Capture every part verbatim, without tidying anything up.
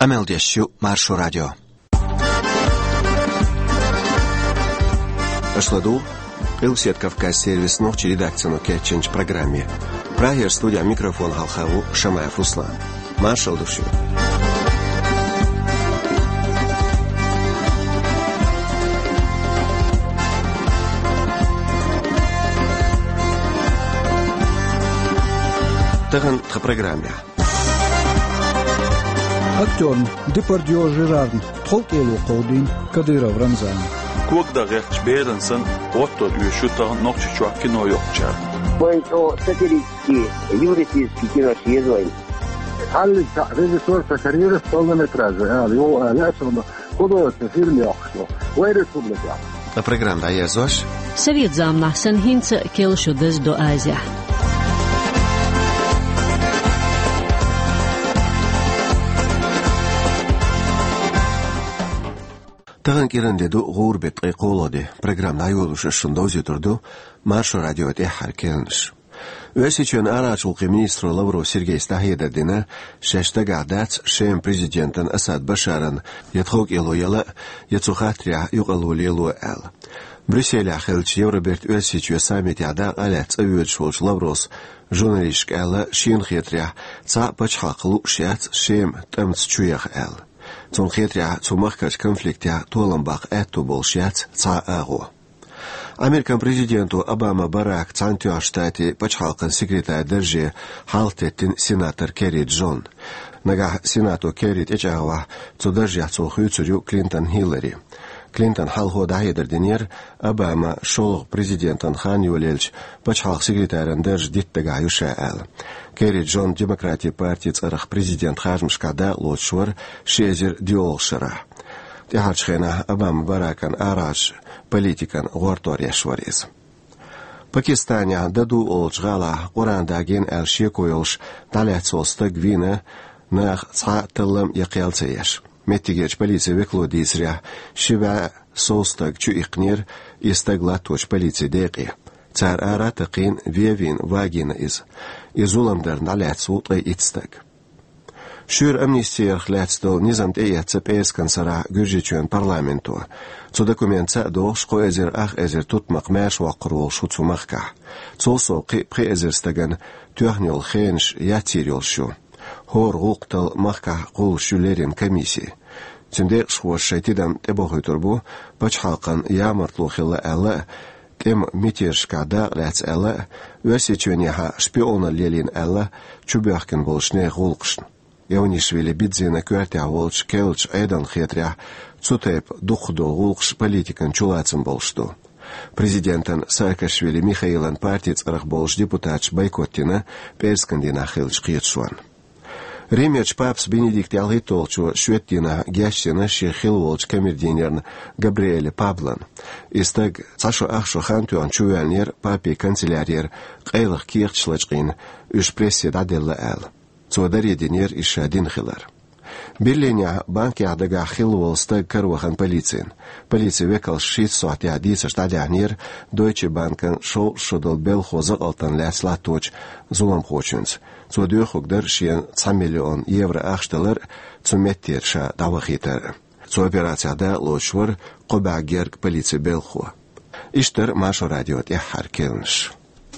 Амелдещу Маршу радио. Ашладу, Илсет Кавказ сервис ночи редакцию Кетченч программе. Прагер студия микрофон Халхаву Шамаев Руслан. Маршал душу. Таган в программе. Актер Депардье Жерарн Толкелу Колдин Кадыров Рамзан. Когда герч Беренсен отто üşüta nokçu kino yokça. Поэтому сатирические, юмористические киносъезды. Хал режиссер карьеры полнометража. Его лесом художественный фильм яхшо. Ой, республика. А программа я зош. Совет замна сенхинца келшу дез до Азия. Таган кирендеду гурбет кайколоди программа аюлуш шундози турду Маршу радио те харкелнш. Өсичен арачулки министр Лавров Сергей Стахедердина шешта гадац шем президентен Асад Башаран ятхок илояла яцухатря югалулилу эл. Брюссель ахелч Евроберт Өсичу саммит яда алец авюдшулш Лаврос журналистик эла шинхетря ца пачхаклу шяц шем тамц чуях эл. Zum Khitria zum Machkas Konflikt ja Tolenbach etto bolshiat ca ego. Amerikan президенту Обама Барак Цантио штати пачхалкан секретарь держи халтеттин сенатор Керри Джон. Нага сенату Керри эчагва цудержя цухуцурю Клинтон Хиллари. Клинтон халхо дайдердинер Обама шол президентан Хан Юлельч пачхалк секретарен держ диттага юшаал. Керри Джон демократии партии царах президент Хажмшкада лочвар шезер диолшара. Тихачхена Обама Баракан араш политикан горторяшварез. Пакистане даду олчгала Курандагин элшекойолш таляцолста гвина нах ца тылым якелцееш. Меттигеч полиция веклодисря шива солстаг чу икнер истагла точ полиция деqi. Цар аратaqin вевин вагина из изуламдар наляцут и итстаг. Шур амнистия хлятстол низам теяца пескан сара гүржичен парламенту. Цу документца дош коэзер ах эзер тутмак мэш вақрул шуцумахка. Цолсол қи пхезерстаган тюахнил хенш ятирил шу. Хор гуктал махка қул шулерин комиссии. Цүнде шхуаш шайтидам тебохой турбу пачхалкан ямартлу хилла әла тем митершкада ләц әла өсечвенеха шпиона лелин әла чубяхкин болшне гулқшн. Яунишвили бидзина квартя волч келч эдан хетря цутеп духдол гулқш политикан чулацын болшту. Президентан Саакашвили Михаилан партиц арах болш депутатш бойкоттина перскандина хилч қиетшуан. Ремеч папс Бенедикт Ялгитолчу Шветтина Гящина Шехил Волч камердинерн Габриэле Паблан. Истаг цашо ахшо хантуан чувелнер папи канцелярьер қейлых кирчлачқин үш пресседаделла әл. Цуадари денер ишадин хилар. Берлиня банки адага хил волстаг карвахан полицин. Полиция векал шит суати адица штадянер Deutsche Banken шол шудал бел хоза алтан лясла точ зулам хочунц. Цудю хугдар шиен ца миллион евро ахшталар цуметтерша давахитар. Цу операцияда лочвар қобагерг полиция белху. Иштер Маршу радио те харкелнш.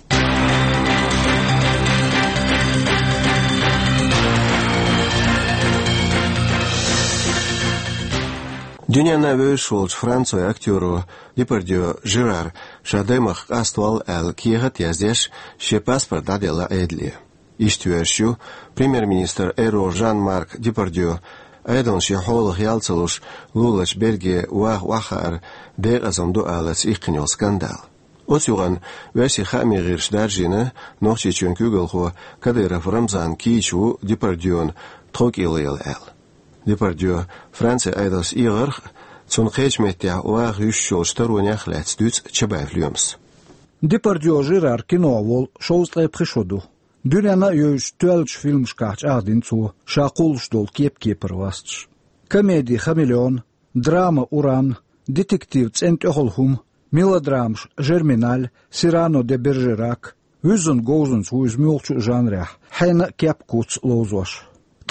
Дюняна вышел Францию актеру Депардье Жерар Шадемах аствал эл киегат яздеш ше паспорт дадела эдли. Иштуершу премьер-министр Эро Жан-Марк Депардье айдан ше холх ялцелуш лулач Бельгия вах вахар дер азамду алац икнил скандал. Отюган веси хами гирш даржина нохчи чөнкүгөлхо Кадыров Рамзан кичу Депардьен трокилел эл. Депардье Франция айдас игар цун хечмеття вах юшшол шторунях лэцдүц чабайфлюмс. Депардье Жерар кино вол шоустлай пришоду. Дюняна юш туэлч фильм шкач ардинцу шакулшдол кеп-кепер вастш. Комедия «Хамелеон», драма «Уран», детектив «Центёхолхум», мелодрамш «Жерминаль», «Сирано де Бержерак», «Вюзен Гоузенц» уизмюлчу жанрях, «Хайна кепкуц лоузош».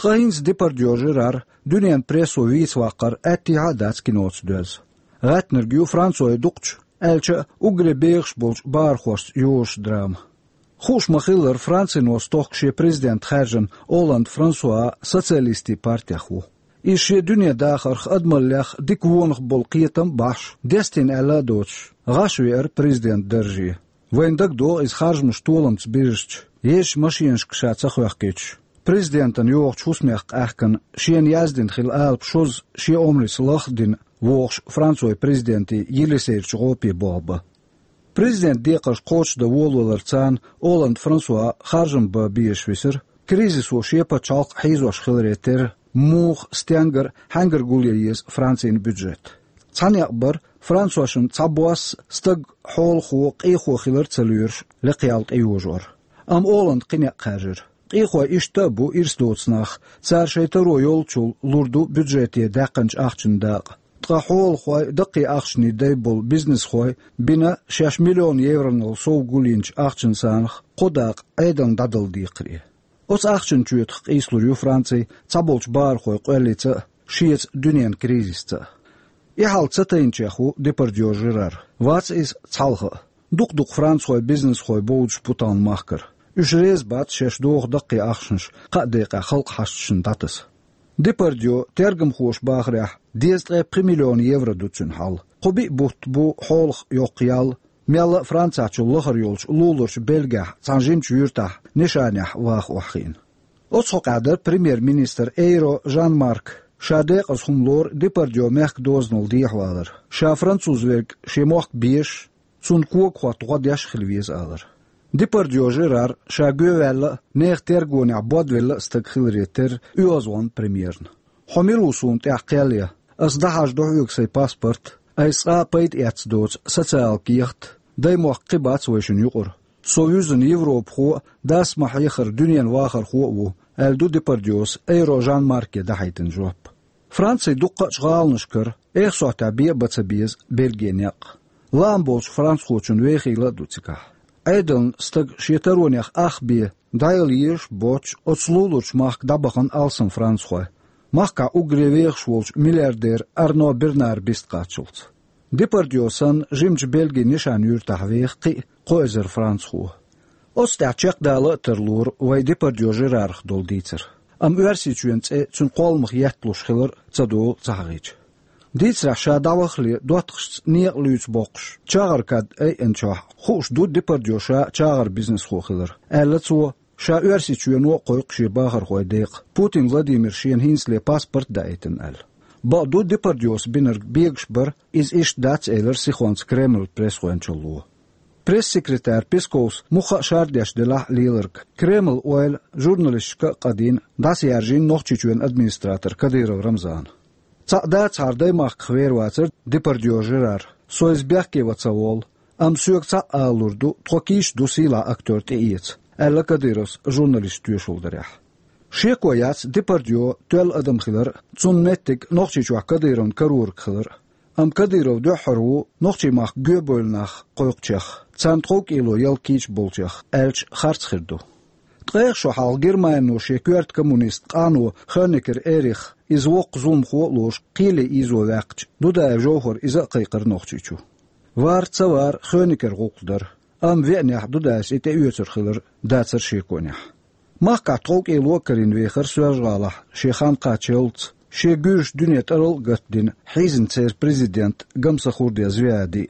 تغينز ديبارديو جيرار دنيان بريسو ويت واقر اتحادات كينوتس دوز غات نرجيو فرانسو يدقش ألشا أجري بيغش بولش بارخوست يوش درام خوش مخيلر فرانسي نوستوخ شي بريزيدنت خارجن أولاند فرانسوا سوسياليستي بارتي خو إيشي دنيا داخر خدمل لخ ديك وونخ بولقيتم باش ديستين ألا دوتش غاشوير بريزيدنت درجي وين دك دو إز خارج مشتولم تبيرشتش يش ماشينش كشات سخوخكيتش بريزيدنتن يوغ تشوسميخ أحكن شين يازدين خيل آلب شوز شي أمري سلخدين ووغش فرانسوي بريزيدنتي يليسيرش غوبي بوبا بريزيدنت ديقش قوش دا وولولرتان أولاند فرانسوا خارجن ببيشويسر كريزيس وشيبا تشالق حيزوش خلريتر موخ ستيانجر هانجر قولييز فرانسين بيدجت تاني أكبر فرانسواشن تابواس ستق حول خو قيخو خلر تسليرش لقيالت ايوجور ام أولاند قنيق خاجر قيخو اشتابو إرستوتسناخ تسار شيطرو يولچول لوردو بيدجتي داقنج أخشن داق تقا حول خوي دقي أخشني دايبول بيزنس خوي بنا شاش مليون يورنال سو قولينج أخشن سانخ قداق ايدن دادل ديقري اوس أخشن تشويتخ قيسلوريو فرانسي تابولش بار خوي قواليتا شيت دنيان كريزيستا يحال تساتينچخو ديبارديو جيرار واتس إز تالخه دوق دوق فرانس خوي بيزنس خوي بولش بوتان ماخكر اش ريز بات شاش دوغ دقي أخشنش قاديقا خلق حشتشن داتس ديبارديو ترجم خوش باخريح ديزتغي مليون يورو دوتشن حال قبي بوت بو حولخ يوقيال ميلا فرانسا تشو لخر يولش لولرش بلغح تانجيمش يورتاح نشانيح واخ وخين اوتسو قادر بريمير مينستر ايرو جان مارك شاديق اسهم لور ديبارديو ميخ دوزنول ديحوالر شا فرانسوز ويرك شيموخ بيش سون كوك خوات غديش خلويز آلر ديبارديو جيرار شا جوال نيخ ترغوني عباد ويلا استقخل ريتر يوزوان بريميرن حميلو سون تحقياليا أصدحاش دوحيوك سي باسبورت أيسقا بيت إعتس دوتس ساتسال كيخت داي موقبات ويشن يقر سويوزن يوروب خو داس محيخر دنيان واخر خو ألدو ديبارديوس ايرو جان ماركي دحيتن جواب فرانسي دوقا شغال نشكر ايخ سوحتا بيه باتسابيز بلغينيق لامبولش فرانس خوچن ويخيلا دوتسكاح ايدن ستق شيترونيخ اخ بيه دايليش بوچ اوتسلولوش ماخ دابخن ألسن فرانس خوي ماخكا угревех шволч миллиардер Арно Бернар бистqachult. Дипардиосан жимч Белги нишан юртахвех qi qozer Frans xu. Ostachaq dala terlur way Dipardio Gerarch dolditzer. Am uersituents e tsun qolmig yatlush khiller tsado tsagich. Ditsra shadawkhli dotkhs nier luts boqsh. Chagarkad ay enchah khush du Dipardio sha chagar business xu khiller. Alatsu شا uersitueno qoyq shi bahar khoydeq Putin Vladimir Shin hinsle pasport daiten al ba do Dipardios biner biegshber is ish dats eler sikhons Kreml press khoenchulu press secretary Peskovs mukha shardiash de la lilerk Kreml oil jurnalistka qadin das yarjin nochchichuen administrator Kadyrov Ramzan tsada tsarday maq khverwatser Dipardio Gerar soizbekke watsawol am syöksa alurdu tokish dusila aktör teits ألا كديروس جورناليست يشولدريح شيكو ياس ديبارديو تول أدم خلر تون نتك نوخشي جوا كديرون كرور خلر أم كديرو دو حرو نوخشي ماخ جوبولناخ قويقشيخ تسانتروك إلو يلكيش بولشيخ ألش خارج خردو تغير شو حال جيرمانو شيكوارت كومونيست قانو خانكر إيريخ إزوق زوم خوالوش قيلي إزو واقج دو دا جوهر إزا قيقر نوخشيشو وار تسوار خانكر غوقدر أم فينيح دوداس إتى يوتر خلر داتر شيكونيح ما قطعوك إلو كرين ويخر سواجغالح شيخان قاتشولت شي جوش دنيا ترل قتدين حيزن تسير بريزيدنت قمسا خورديا زويادي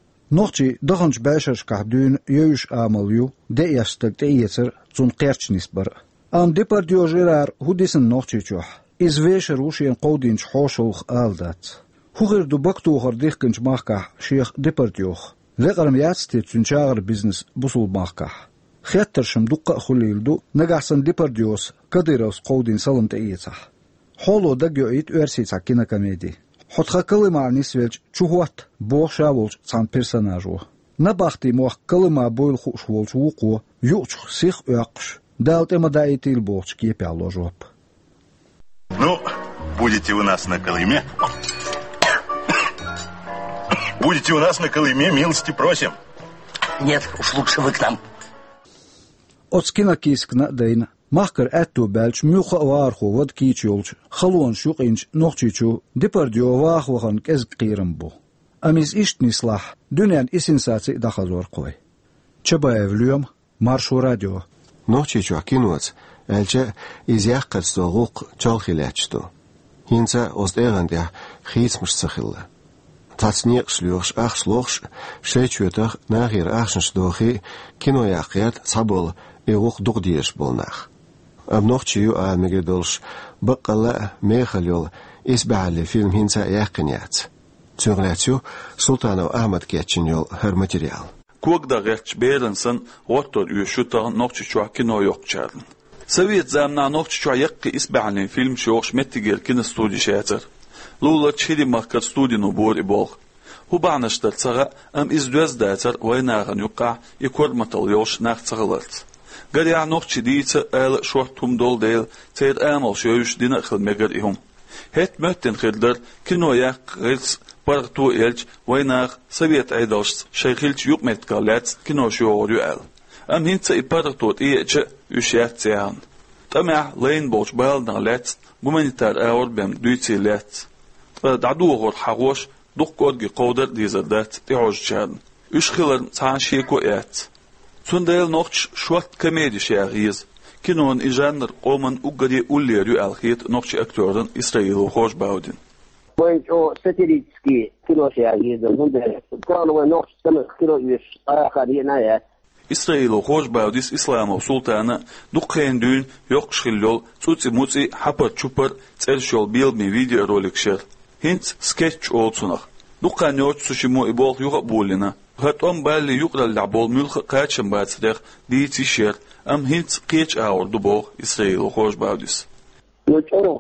نوخشي دخنش باشرش كحدون يوش آماليو دي يستق تأيتر تون قيرش نسبر أم ديبارديو جيرار هوديسن نوخشي چوح إز ويشر وشين قودينش حوشوخ آلدات هو غير دو بكتوخر ديخكنش ماخكح شيخ ديبارديوخ لقرم ياتستي تنشاغر بيزنس بوصول ماخكح خياترشم دقة خليلدو نقحسن ديبارديوس كديروس قودين سلم تأيتح حولو دقيو ايت ارسيتح كينا كميدي حتخا كلمة نسويلج چوهوات بوخ شاولج تسان بيرسوناجو نباختي موخ كلمة بويل خوش ولج وقو يوچخ سيخ اقش دالت اما дайти البوخش كيبي على جواب. Ну, будете у нас на Колыме? Будете у нас на Колыме, милости просим. Нет, уж лучше вы к нам. От скина кискна дейна, مخكر أتو بالش ميوخ وارخو ود كيش يولش خلون شوق إنش نوخشيشو ديبرديو واخ وخن كز قيرمبو أميز إشت نصلاح دنيا إسنساتي دخلور قوي تشبايف اليوم مارشو راديو نوخشيشو كينوز ألجا إزياق السوغوق تشالخيلاتشتو هينسا أصدقان خيس مش سخيلة تاتنيق شلوخش أخ شلوخش شيتشوتر ناغير أخشنش دوخي كينو ياقيات صابول يغوق دغديش بولناخ أبنوخشيو آميغدولش بقلا ميخاليول إسبع الفيلم هينسا ياقنيات تشغلاتيو سلطانو أحمد كيتشنيول هر ماتيريال كوغدا غيرتش بيرنسن وطر يشوتا نوخشيشو كينو يوقشارن سويت زامنا نوخشيشو يقي إسبع الفيلم شوخش متيجير كين استودي شاتر لولا تشيدي ماركر ستودي نبور إبوغ هو بعنشتر تسغى أم إزدوز داتر ويناغن يقع يكور مطليوش ناغ تسغلرت قريع نوخشي ديتر آل شورتهم دول ديل تير آمال شويش دينا خل مقر إهم هيت مهتن خردر كنو ياق غيرس برغتو إلج ويناغ سبيت عيدوشت شيخيلش يوق متقالات كنو شوغر يقال أم هنسا إبارغتوت إيجا يشيات تيهان تمع لين بوش بالنا لات بمانيتار آور بهم دويتي لات دعدو غور حغوش دوق قدقي قودر ديزردات تيعوج جان إش خلر تان شيكو إيات سنديل نوخش شوات كميدي شياغيز كنون إجانر قومن أقري أولي ريو الخيط نوخش أكتورن إسرائيل وخوش باودين بوينت أو ستيريتسكي كيلو شياغيز سنديل كانوا نوخش سمخ كيلو يش آخر ينايات إسرائيل وخوش باوديس إسلام وسلطانة دقين دون يوقش خلول توتي موتي حبر تشوبر تسرشول بيل مي فيديو روليك شير هنت سكيتش أولسونخ دقان يوت سوشيمو إبوغ يوغ بولينا هات أم بالي يقرأ اللعبول ملخ قاتشن باتسريخ دي تيشير أم هنت قيتش آور دبوغ إسرائيل وخوش باوديس يوتشورو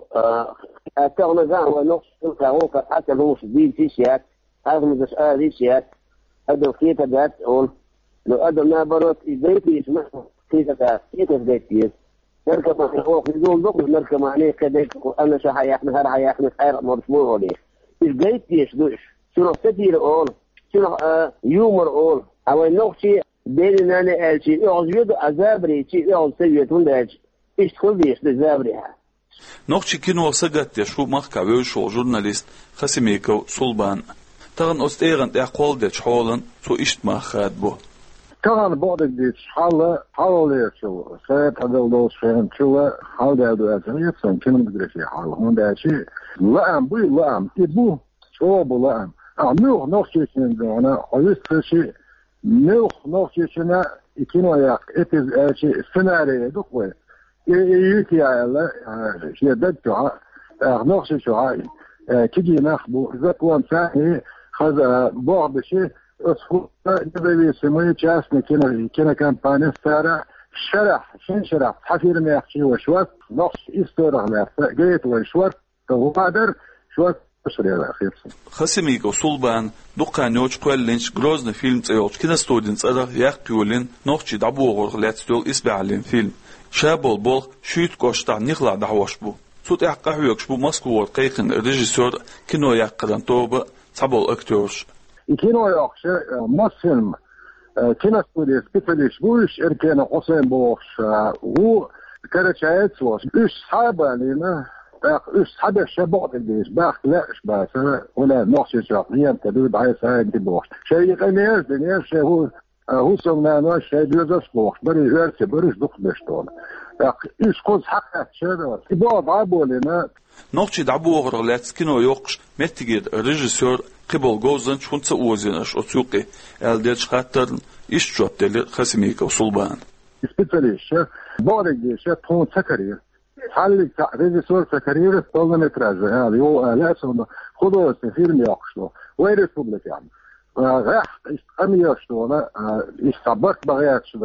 أتغنى زان ونقص تلقاوك حتى لوش دي تيشير هذا مدس آه تيشير هذا الخيطة دات أول لو أدم نابرت إزاي اسمه كيف كذا كيف بديت نركب مع الأخوة يقول دكتور نركب معنا كذا أنا شو حياحنا هذا حياحنا خير مرفوع عليه إزاي تيجي شنو ستير أول شنو يومر أول أو النقطة بيننا أنا ألشي أعزيد أزابري شيء أعز سويت ونداج إيش كل ديش لزابريها نقطة كينو سجت يشوف مخك ويشو جورناليست خسميكو صلبان تغن أستيغن أقوال دش حالن سو إشت ما خاد بو كان بعض الديش حالة حالة شو سيد هذا الدوس فهم شو حالة هذا أسميه سن كم ندري في حالة هون ده شيء لا أم بي لا أم تبو شو بو لا أم أميوه نوخي شنو أنا حيث شيء نوخ نوخي شنو يكينو ياك إتز شيء سيناريو دكوي يكي على شيء دكتور نوخي شو هاي كذي نخبو زكوان ثاني هذا بعض شيء أصفو نبي سمي جاسنا كنا كنا كامبانيا سارة شرح شن شرح حفير ما يحكي وشوات نص إستورة ما جيت وشوات وقادر شوات بشري على خير خسميك وصلبان دقان نوش قولينش غروزن فيلم تيوش كنا ستودنس أره يحكيولين نوخشي دعبوغور غلاتستول إسبعلين فيلم شابول بول شويت قوشتع نخلع دعوش بو صوت يحقه يكشبو مسكوور قيقن الريجيسور كنو يحقدن توبة تابول أكتورش كينو ياخش مصفيلم كنا ستودي سبيتاليش بوش إركينا قصين بوش و كارتشايت وش إيش صعبة لنا إيش صعبة الشباب الليش باخ لاش باس ولا نقص شاقيا تدود عايز هاي بوش شيء قنيش دنيش شيء هو هو سمنا نوع شيء بيزاش بوش بري جالس بريش دق بشتون إيش قص حقا شيء بعض عبو لنا نوتشي دعبوه غرلات كينو يوقش متجد الريجيسور قبل جوزن شون تسوزنش أتوقي الديش خاطر إيش جواب دل خسميك وصلبان. سبيتاليش بعض الجيش تكون سكرير حل ريجيسور سكرير طول متراج هذا هو لا اسمه خذوا فيلم يوقشوا وين الريبوبليك يعني راح استقميشوا لا استبقت بغياتش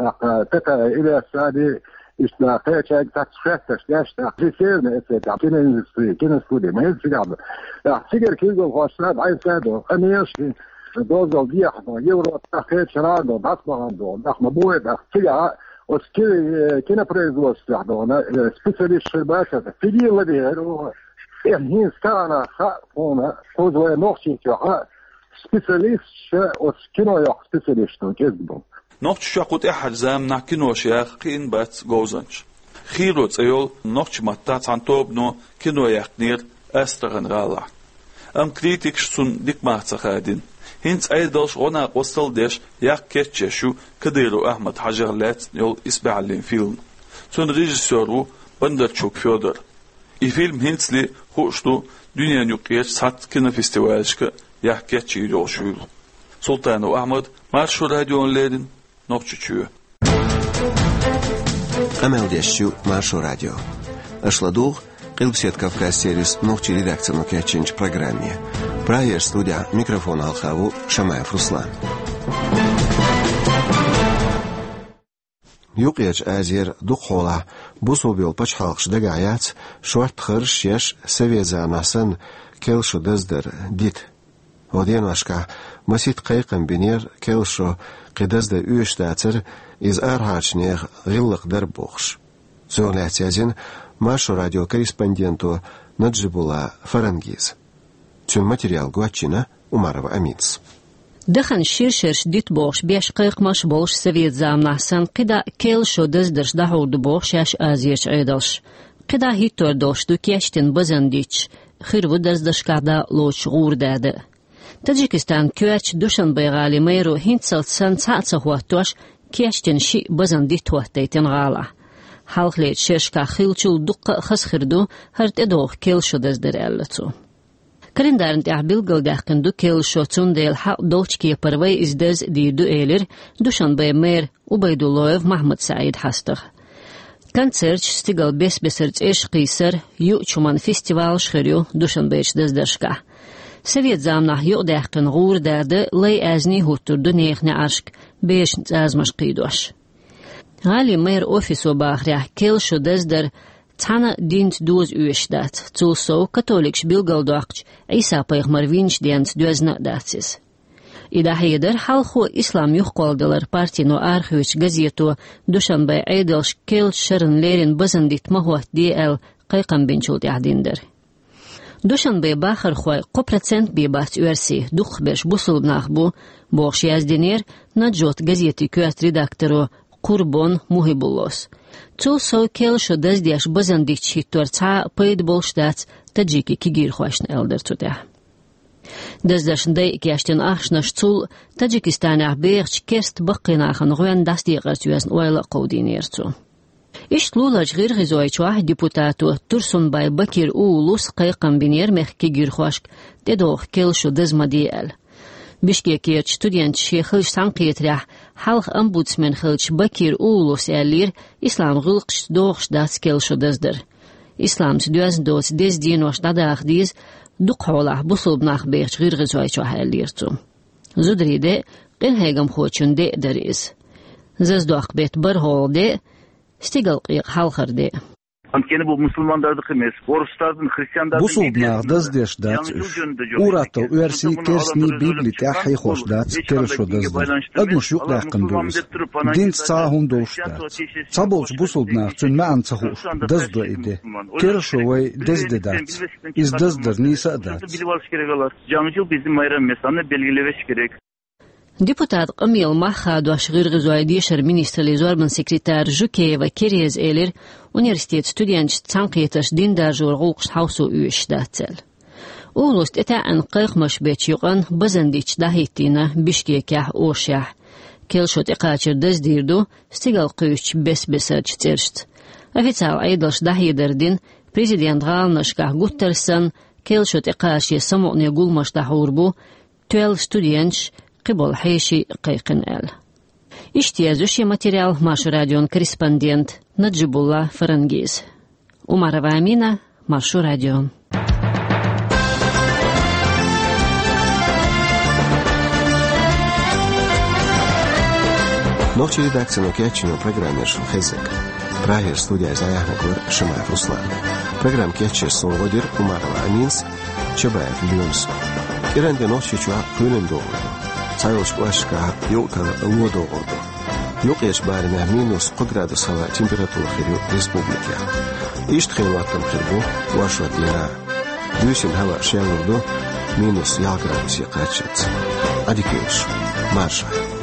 تتا إلى السادة إشتاقات شيء تتشفتش لاش في فيلم إستعمال كنا إندستري كنا سودي ما يصير عم تيجر كيلو غاشات عايز هذا أنا يشكي دوزل دي إحنا يورو تأخير شرادو بطبع عنده إحنا بوي تيجا وسكي كنا بريزوس إحنا أنا سبيشاليش شرباشة في دي اللي ده يعني سكانا خاطونا خوذ نوخشي كها سبيشاليش وسكينو يق سبيشاليش تو كذبهم نوخش شاقوت أحد زام نحكي نوشياخ قين بات جوزنش خيروت أيول نوتش متى تانتوب نو كنو يقنير أستغن غالا أم كريتيك سون ديك مارتخادين هنت أيدلش غنا قوستل ديش يق كتششو كديرو أحمد حجرلات يول إسبعلين فيلم سون ريجيسورو بندرچوك فيودر إي فيلم هنتلي خوشتو دنيا نيوكيش سات كنا فيستيوالشك يق كتشي يوشويل سلطانو أحمد مارشو راديون ليدن نوكچچو أمل ديشو مارشو راديو أشلادوغ قلبسيت كافكاس سيريس نوكچي редакцию كاتشينج программе براير студия микрофон алхаву Шамаев Руслан يوقيج آزير دقولا بوصوبيول باش حالقش دقايات شوارت خرش يش سويزا ناسن كيلشو دزدر ديت ودين واشكا مسيت قيقن بنير كيلشو قدزد اوش داتر إز أرهاش نيغ غلق دربوخش زولات يزين ماشو راديو كورреспонденту Наджибула Фарангиз. Тюн материал Гуачина Умарова Амиц. دخن شيرشرش ديت بوش بيش قيق مش بوش سويت زامنا سن قدا كيل شو دزدرش دهو دبوش ياش آزيش عيدلش قدا هيتور دوش دو كيشتن بزن ديش خيرو دزدرش قدا لوش غور داده تاجيكستان كواتش دوشن بيغالي ميرو هنتسلت سن ساعة هواتوش كيشتن شي بزن ديت واتيتن غالا حلقليت شيرشكا خيلچول دقة خسخردو هرت ادوغ كيل شو دزدر ألتو كالندارن تعبيل قلداقن دو كيل شوتون ديل حق دوش كي پروي ازدز دي دو ايلر دوشن بي مير وبيدولويف محمد سعيد حستغ كانتسرچ ستيغل بيس بسرچ ايش قيسر يو چومان فيستيوال شخريو دوشن بيش دزدرشكا سويت زامنا يو داقن غور داده لي ازني هوتر دو نيخني عرشك بيش نتازمش قيدوش غالي مير اوفيسو باخريح كيل شو دزدر تانا دينت دوز اوشدات تولسو كاتوليكش بيلغالدوخش عيسى پیغمبر وينش دينت دوزنا داتسيز إذا هيدر حالخو إسلام يخقوالدلر بارتينو آرخويش غزيتو دوشن باي عيدلش كيل شرن ليرين بزنديت مهوات دي ال قيقن بنشول تعديندر دوشن باي باخر خواي قبرتسنت بيبات اوارسي دوخ بيش بوصل بناخبو بوخش يازدينير نجوت غزيتي كوات ريداكترو قربون مهيبولوس تولسو كيل شو دزديش بزنديش هيتور تا پيد بولشدات تجيكي كيگير خواشن الدر توده دزدش داي كياشتن اخشنش تول تاجيكستان عبيرش كيرست بقيناخن غوان داستي غرتوزن ويلا قودينيرتو إشت لولاج غير غزويش واحد ديبوتاتو ترسون باي بكير اولوس قيقن بنير مخ كيگير خواشك تدوخ كيل شو دزما ديال بشكيكيت ستوديانت شيخلش سانقيت راح حلق أمبودسمن خلش بكير أولوس ألير إسلام غلقش دوغش داس كيلشو دزدر إسلام سدوز دوز دز دينوش داداخ ديز دوق حوله بصوب ناخ بيخش غير غزويش وحا أليرتو زودري دي قين هيغم خوچن دي دريز زز دوخ بيت برهول دي ستيغل قيق حلقر دي Анткени бул мусулмандардык эмес, орустардын, христиандардын. Бу субнах даздеш дат. Урато уерси керсни библит ахи хош дат, кершо даздер. Адмуш юк дакын дуз. Дин цахун доштат. Цаболч бу субнах цун маан цахуш. Даздо иде. Кершо вай дазде дат. Из даздер ниса дат. Жаңы жыл биздин майрам эмес, аны белгилебеш керек. Депутат Камил Махаду ашгыр гызуайдишер министрли зорбан секретар Жукеева Кирез Элер университет студент цанқиеташ диндар жорғулқш хаусу үйшдател. Улуст эта ан қиқмаш беч юған базандич дахитина бишкекях ошях. Келшот иқачыр даздирду стигал қүйч бес-бесарч тершт. Официал айдалш дахидердин президент ғалнашках гуттерсан келшот иқачы самоғне гулмаш дахурбу туэл студентш قبل حيشي قيقن آل اشتيازوشي ماتريال ماشو راديون كورреспондент Наджибула Фарангиз Умарова Амина Маршу рadion Ночи редакцию Кетчину программер Шухезек. Праер студия Заяхнагор Шамаев Руслан. Программ Кетчер Солводир Умарова Аминс Чабаев Люмс. Иренде ночи чуа Хюнен Доллар. Цайлш Башка Йока Лодоордо. Йокеш барина минус градус хава температура хирю республика. Ишт хилватам хирбу ваша дина. Дюсин хава шелурдо минус я градус якачец. Адикеш. Марша.